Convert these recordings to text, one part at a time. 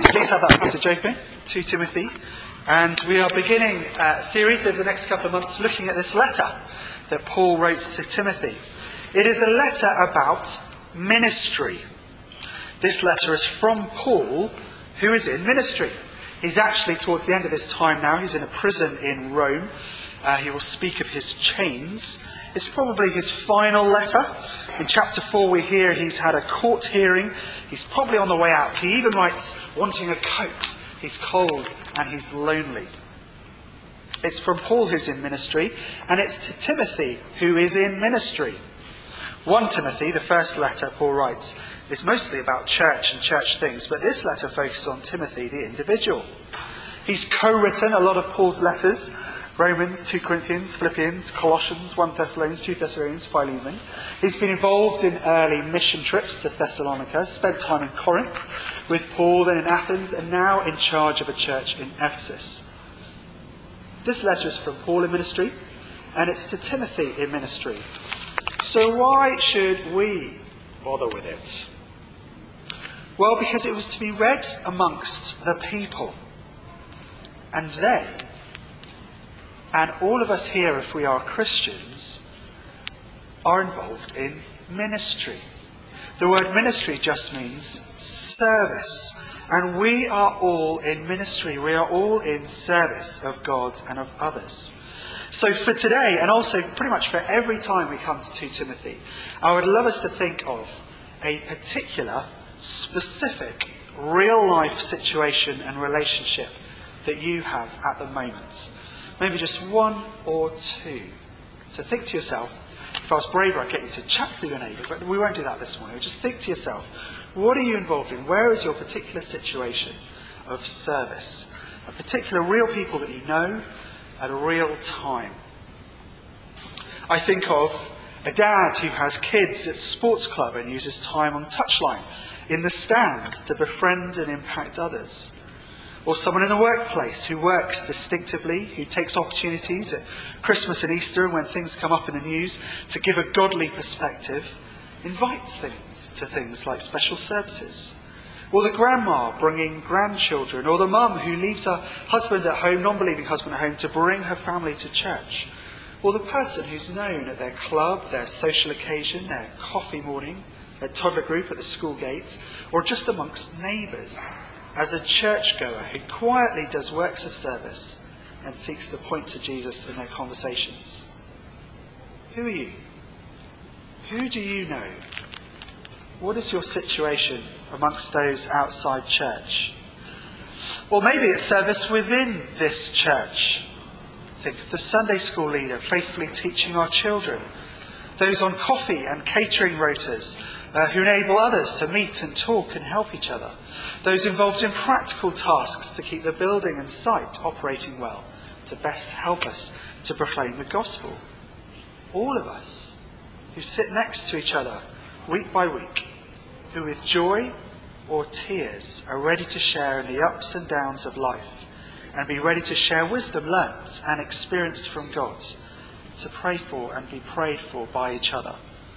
So please have that passage open, 2 Timothy. And we are beginning a series over the next couple of months looking at this letter that Paul wrote to Timothy. It is a letter about ministry. This letter is from Paul, who is in ministry. He's actually towards the end of his time now. He's in a prison in Rome. He will speak of his chains. It's probably his final letter. In chapter 4 we hear he's had a court hearing. He's probably on the way out. He even writes wanting a coat. He's cold and he's lonely. It's from Paul, who's in ministry, and it's to Timothy, who is in ministry. 1 Timothy, the first letter Paul writes, is mostly about church and church things, but this letter focuses on Timothy, the individual. He's co-written a lot of Paul's letters: Romans, 2 Corinthians, Philippians, Colossians, 1 Thessalonians, 2 Thessalonians, Philemon. He's been involved in early mission trips to Thessalonica, spent time in Corinth with Paul, then in Athens, and now in charge of a church in Ephesus. This letter is from Paul in ministry, and it's to Timothy in ministry. So why should we bother with it? Well, because it was to be read amongst the people. And they, and all of us here, if we are Christians, are involved in ministry. The word ministry just means service. And we are all in ministry. We are all in service of God and of others. So for today, and also pretty much for every time we come to 2 Timothy, I would love us to think of a particular, specific, real-life situation and relationship that you have at the moment. Maybe just one or two. So think to yourself, if I was braver I'd get you to chat to your neighbour, but we won't do that this morning. Just think to yourself, what are you involved in? Where is your particular situation of service? A particular real people that you know at a real time. I think of a dad who has kids at sports club and uses time on touchline in the stands to befriend and impact others. Or someone in the workplace who works distinctively, who takes opportunities at Christmas and Easter and when things come up in the news to give a godly perspective, invites things like special services. Or the grandma bringing grandchildren, or the mum who leaves her husband at home, non-believing husband at home, to bring her family to church. Or the person who's known at their club, their social occasion, their coffee morning, their toddler group at the school gate, or just amongst neighbours, as a churchgoer who quietly does works of service and seeks to point to Jesus in their conversations. Who are you? Who do you know? What is your situation amongst those outside church? Or maybe it's service within this church. Think of the Sunday school leader faithfully teaching our children. Those on coffee and catering rotas who enable others to meet and talk and help each other. Those involved in practical tasks to keep the building and site operating well, to best help us to proclaim the gospel. All of us who sit next to each other week by week, who with joy or tears are ready to share in the ups and downs of life and be ready to share wisdom learnt and experienced from God, to pray for and be prayed for by each other.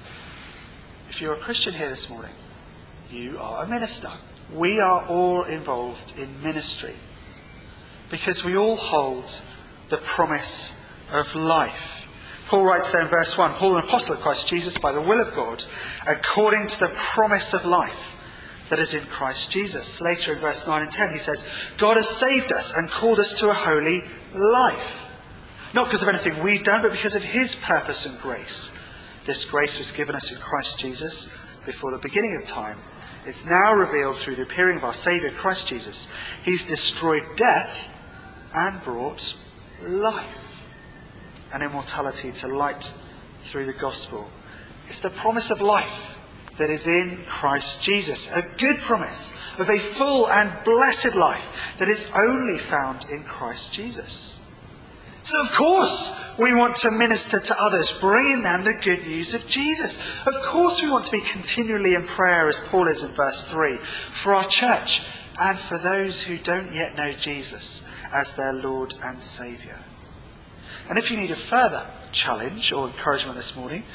If you're a Christian here this morning, you are a minister. We are all involved in ministry because we all hold the promise of life. Paul writes there in verse 1, Paul, an apostle of Christ Jesus, by the will of God, according to the promise of life that is in Christ Jesus. Later in verse 9 and 10 he says, God has saved us and called us to a holy life. Not because of anything we've done, but because of his purpose and grace. This grace was given us in Christ Jesus before the beginning of time. It's now revealed through the appearing of our Saviour Christ Jesus. He's destroyed death and brought life and immortality to light through the gospel. It's the promise of life that is in Christ Jesus. A good promise of a full and blessed life that is only found in Christ Jesus. So of course we want to minister to others, bringing them the good news of Jesus. Of course we want to be continually in prayer, as Paul is in verse 3, for our church and for those who don't yet know Jesus as their Lord and Saviour. And if you need a further challenge or encouragement this morning,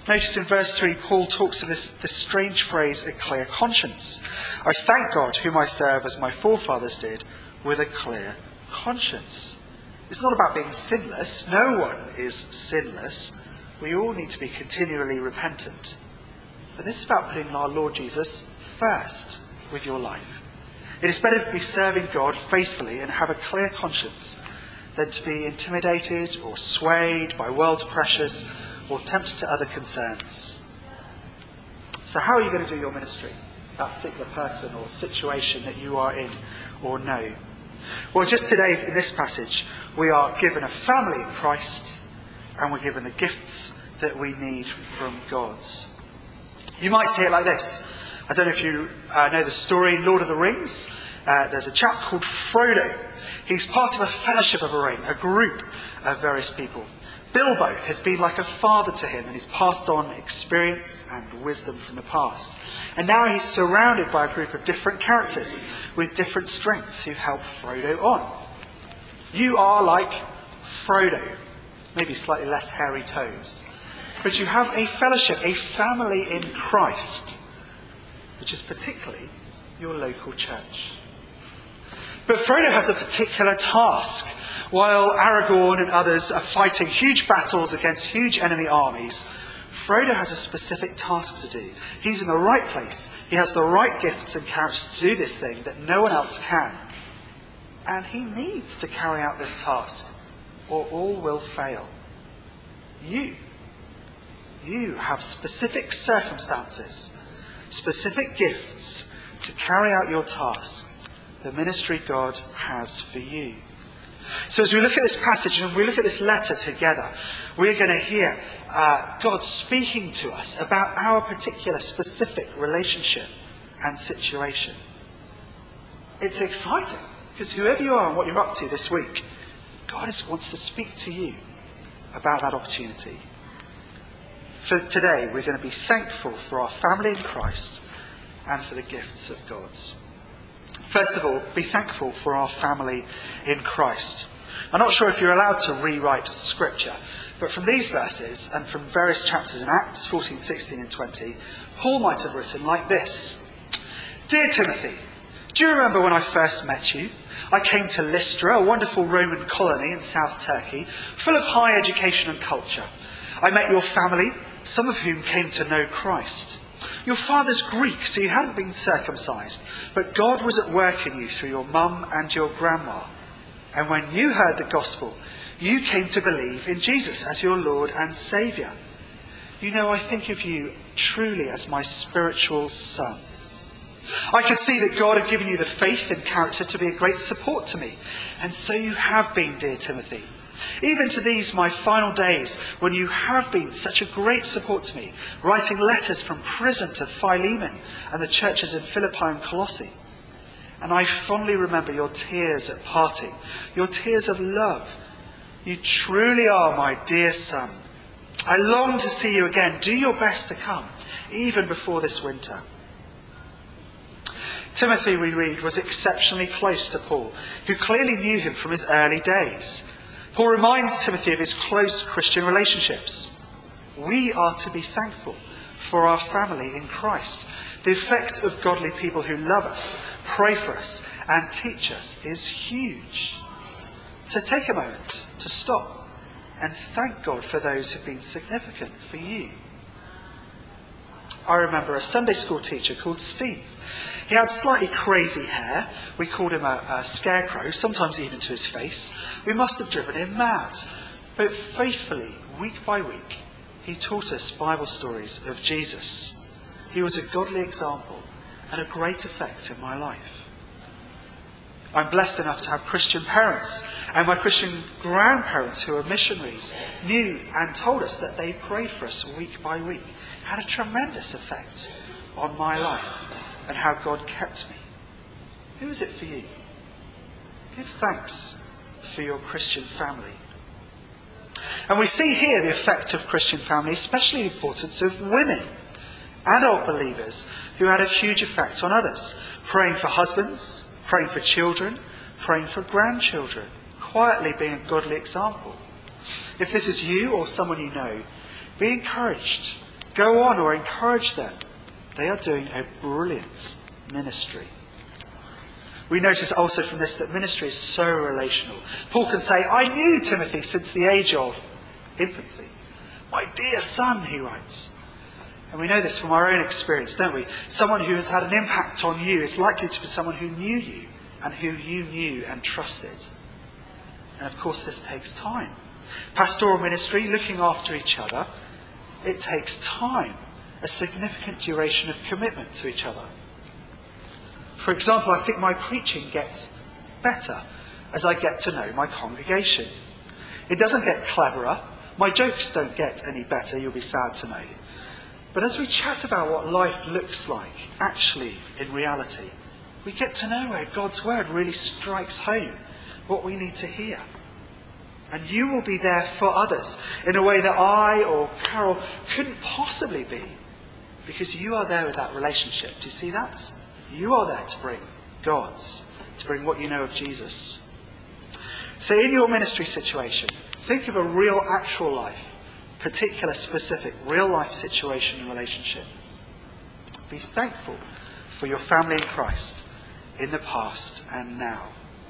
Notice in verse 3, Paul talks of this strange phrase, a clear conscience. I thank God, whom I serve as my forefathers did, with a clear conscience. It's not about being sinless. No one is sinless. We all need to be continually repentant. But this is about putting our Lord Jesus first with your life. It is better to be serving God faithfully and have a clear conscience than to be intimidated or swayed by world pressures or tempted to other concerns. So how are you going to do your ministry? That particular person or situation that you are in or know? Well, just today in this passage, we are given a family in Christ and we're given the gifts that we need from God. You might say it like this. I don't know if you know the story, Lord of the Rings. There's a chap called Frodo. He's part of a fellowship of a ring, a group of various people. Bilbo has been like a father to him and he's passed on experience and wisdom from the past. And now he's surrounded by a group of different characters with different strengths who help Frodo on. You are like Frodo, maybe slightly less hairy toes. But you have a fellowship, a family in Christ, which is particularly your local church. But Frodo has a particular task. While Aragorn and others are fighting huge battles against huge enemy armies, Frodo has a specific task to do. He's in the right place. He has the right gifts and characters to do this thing that no one else can. And he needs to carry out this task, or all will fail. You have specific circumstances, specific gifts to carry out your task, the ministry God has for you. So as we look at this passage and we look at this letter together, we're going to hear God speaking to us about our particular specific relationship and situation. It's exciting because whoever you are and what you're up to this week, God wants to speak to you about that opportunity. For today, we're going to be thankful for our family in Christ and for the gifts of God. First of all, be thankful for our family in Christ. I'm not sure if you're allowed to rewrite Scripture, but from these verses and from various chapters in Acts 14, 16 and 20, Paul might have written like this. Dear Timothy, do you remember when I first met you? I came to Lystra, a wonderful Roman colony in South Turkey, full of high education and culture. I met your family, some of whom came to know Christ. Your father's Greek, so you hadn't been circumcised, but God was at work in you through your mum and your grandma. And when you heard the gospel, you came to believe in Jesus as your Lord and Saviour. You know, I think of you truly as my spiritual son. I could see that God had given you the faith and character to be a great support to me. And so you have been, dear Timothy. Even to these my final days, when you have been such a great support to me, writing letters from prison to Philemon and the churches in Philippi and Colossae. And I fondly remember your tears at parting, your tears of love. You truly are my dear son. I long to see you again. Do your best to come, even before this winter. Timothy, we read, was exceptionally close to Paul, who clearly knew him from his early days. Paul reminds Timothy of his close Christian relationships. We are to be thankful for our family in Christ. The effect of godly people who love us, pray for us, and teach us is huge. So take a moment to stop and thank God for those who've been significant for you. I remember a Sunday school teacher called Steve. He had slightly crazy hair. We called him a scarecrow, sometimes even to his face. We must have driven him mad. But faithfully, week by week, he taught us Bible stories of Jesus. He was a godly example and a great effect in my life. I'm blessed enough to have Christian parents, and my Christian grandparents who are missionaries knew and told us that they prayed for us week by week. It had a tremendous effect on my life and how God kept me. Who is it for you? Give thanks for your Christian family. And we see here the effect of Christian family, especially the importance of women, adult believers who had a huge effect on others, praying for husbands, praying for children, praying for grandchildren, quietly being a godly example. If this is you or someone you know, be encouraged Go on or encourage them. They are doing a brilliant ministry. We notice also from this that ministry is so relational. Paul can say, I knew Timothy since the age of infancy. My dear son, he writes. And we know this from our own experience, don't we? Someone who has had an impact on you is likely to be someone who knew you and who you knew and trusted. And of course this takes time. Pastoral ministry, looking after each other, it takes time, a significant duration of commitment to each other. For example, I think my preaching gets better as I get to know my congregation. It doesn't get cleverer. My jokes don't get any better, you'll be sad to know. But as we chat about what life looks like, actually, in reality, we get to know where God's word really strikes home, what we need to hear. And you will be there for others in a way that I or Carol couldn't possibly be, because you are there with that relationship. Do you see that? You are there to bring God's, to bring what you know of Jesus. So in your ministry situation, think of a real actual life, particular specific real life situation and relationship. Be thankful for your family in Christ in the past and now.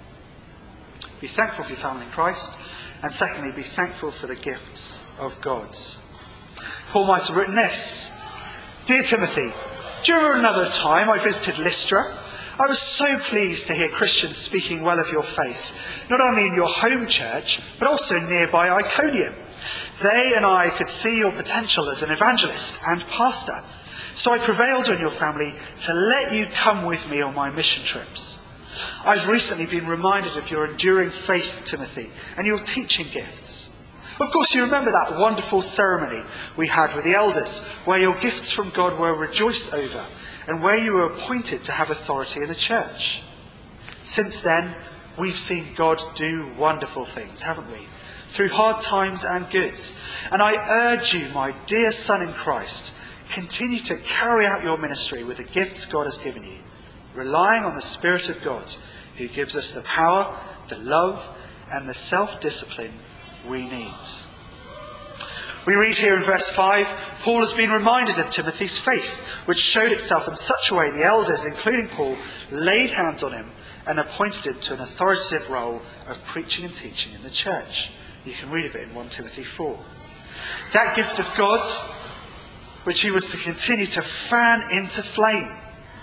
Be thankful for your family in Christ, and secondly, be thankful for the gifts of God. Paul might have written this: Dear Timothy, during another time I visited Lystra. I was so pleased to hear Christians speaking well of your faith, not only in your home church, but also nearby Iconium. They and I could see your potential as an evangelist and pastor, so I prevailed on your family to let you come with me on my mission trips. I've recently been reminded of your enduring faith, Timothy, and your teaching gifts. Of course, you remember that wonderful ceremony we had with the elders, where your gifts from God were rejoiced over, and where you were appointed to have authority in the church. Since then, we've seen God do wonderful things, haven't we? Through hard times and goods. And I urge you, my dear son in Christ, continue to carry out your ministry with the gifts God has given you, relying on the Spirit of God, who gives us the power, the love, and the self-discipline we need. We read here in verse 5, Paul has been reminded of Timothy's faith, which showed itself in such a way the elders, including Paul, laid hands on him and appointed him to an authoritative role of preaching and teaching in the church. You can read of it in 1 Timothy 4. That gift of God, which he was to continue to fan into flame,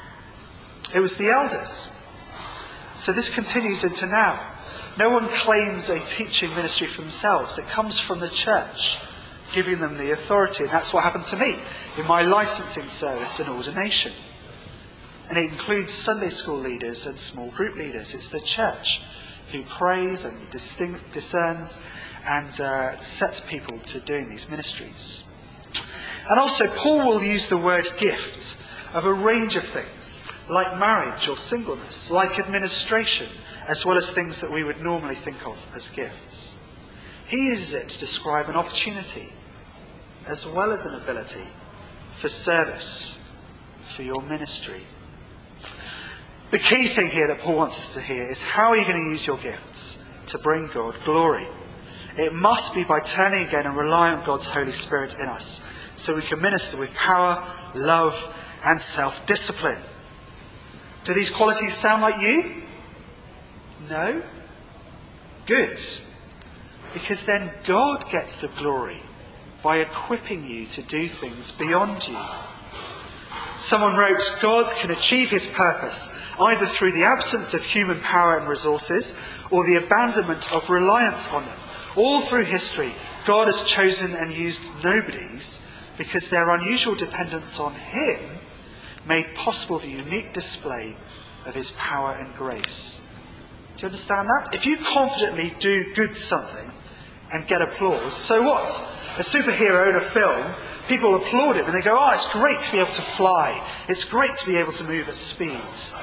it was the elders. So this continues into now. No one claims a teaching ministry for themselves. It comes from the church, giving them the authority. And that's what happened to me in my licensing service and ordination. And it includes Sunday school leaders and small group leaders. It's the church who prays and discerns and sets people to doing these ministries. And also, Paul will use the word gift of a range of things, like marriage or singleness, like administration, as well as things that we would normally think of as gifts. He uses it to describe an opportunity, as well as an ability, for service, for your ministry. The key thing here that Paul wants us to hear is, how are you going to use your gifts to bring God glory? It must be by turning again and relying on God's Holy Spirit in us, so we can minister with power, love, and self-discipline. Do these qualities sound like you? No? Good. Because then God gets the glory by equipping you to do things beyond you. Someone wrote, God can achieve his purpose either through the absence of human power and resources or the abandonment of reliance on them. All through history, God has chosen and used nobodies because their unusual dependence on him made possible the unique display of his power and grace. Do you understand that? If you confidently do good something and get applause, so what? A superhero in a film, people applaud him and they go, oh, it's great to be able to fly. It's great to be able to move at speed.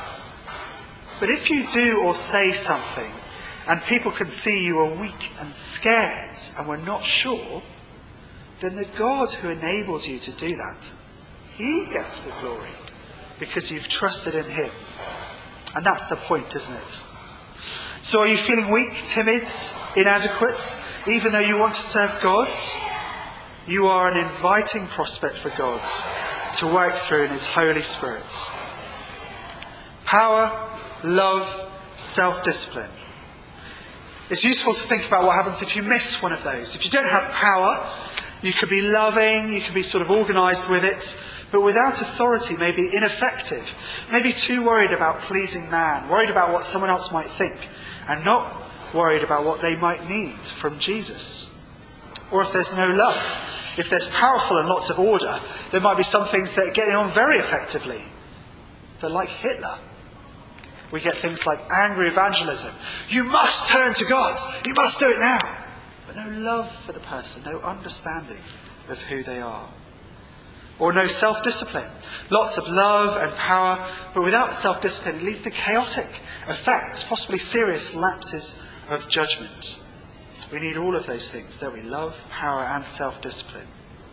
But if you do or say something and people can see you are weak and scared and we're not sure, then the God who enabled you to do that, he gets the glory because you've trusted in him. And that's the point, isn't it? So are you feeling weak, timid, inadequate, even though you want to serve God? You are an inviting prospect for God to work through in his Holy Spirit. Power, love, self-discipline. It's useful to think about what happens if you miss one of those. If you don't have power, you could be loving, you could be sort of organised with it, but without authority, maybe ineffective, maybe too worried about pleasing man, worried about what someone else might think, and not worried about what they might need from Jesus. Or if there's no love, if there's powerful and lots of order, there might be some things that are getting on very effectively. But like Hitler, we get things like angry evangelism. You must turn to God. You must do it now. But no love for the person, no understanding of who they are. Or no self-discipline. Lots of love and power, but without self-discipline, it leads to chaotic effects, possibly serious lapses of judgment. We need all of those things, don't we? Love, power and self-discipline.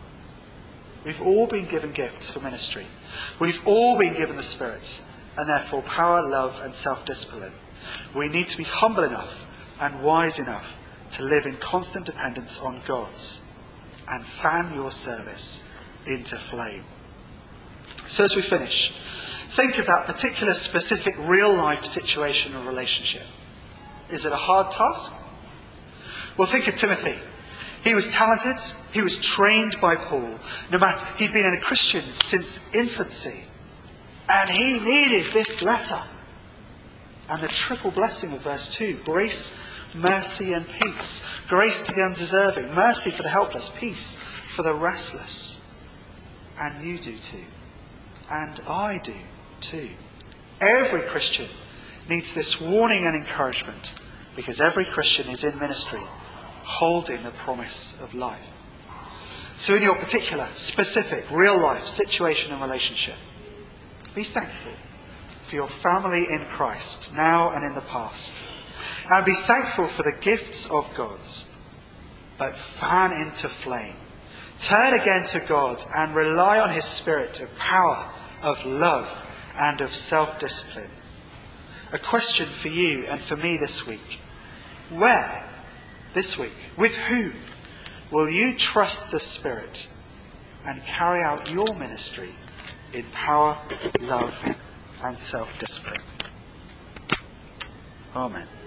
We've all been given gifts for ministry. We've all been given the Spirit, and therefore power, love and self-discipline. We need to be humble enough and wise enough to live in constant dependence on God's and fan your service into flame. So as we finish, think of that particular specific real life situation or relationship. Is it a hard task? Well, think of Timothy. He was talented. He was trained by Paul. He'd been a Christian since infancy. And he needed this letter. And the triple blessing of verse 2. Grace, mercy and peace. Grace to the undeserving. Mercy for the helpless. Peace for the restless. And you do too. And I do too. Every Christian needs this warning and encouragement. Because every Christian is in ministry, holding the promise of life. So in your particular, specific, real life situation and relationship, be thankful for your family in Christ, now and in the past. And be thankful for the gifts of God's, but fan into flame. Turn again to God and rely on his Spirit of power, of love, and of self-discipline. A question for you and for me this week. Where, this week, with whom, will you trust the Spirit and carry out your ministry in power, love, and self-discipline? Amen.